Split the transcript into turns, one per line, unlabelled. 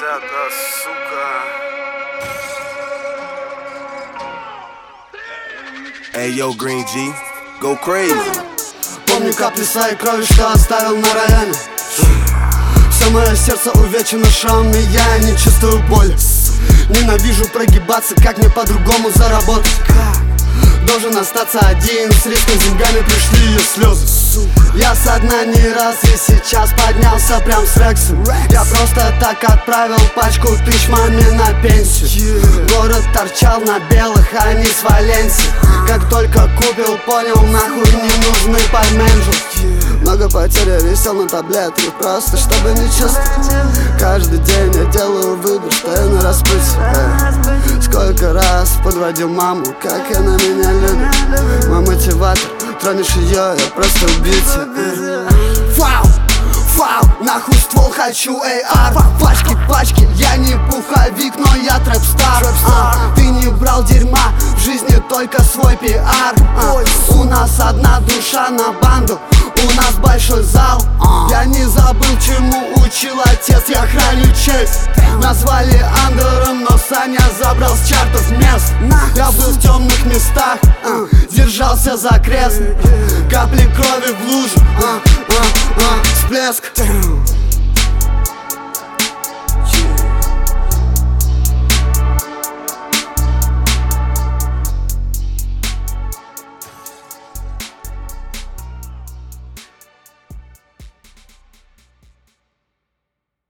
10-та, сука.
Эй, йо, Green G, go crazy.
Помню капли своей крови, что оставил на районе. Все мое сердце увечено шрамами, я не чувствую боли. Ненавижу прогибаться, как мне по-другому заработать. Должен остаться один, с риском деньгами пришли ее слезы. Я со дна не раз и сейчас поднялся прям с Рексом. Я просто так отправил пачку тысяч маме на пенсию. Город торчал на белых, а не с Валенсии. Как только купил, понял, нахуй не нужны подменжи. Много потерь, я висел на таблетке, просто чтобы не чувствовать. Каждый день я делаю выбор, что я на распутье. Сколько раз подводил маму, как она меня любит. Мой мотиватор, тронешь ее, я просто убийца. Фау, фау, нахуй ствол хочу, AR. Пачки, я не пуховик, но я трэп-стар. Ты не брал дерьма, в жизни только свой пиар. У нас одна душа на банду, у нас большой зал. Я не забыл, чему учил отец, я храню честь. Назвали андером, но Саня забрал с чартов мест. Я был в темных местах, держался за крест. Капли крови в лужу, всплеск.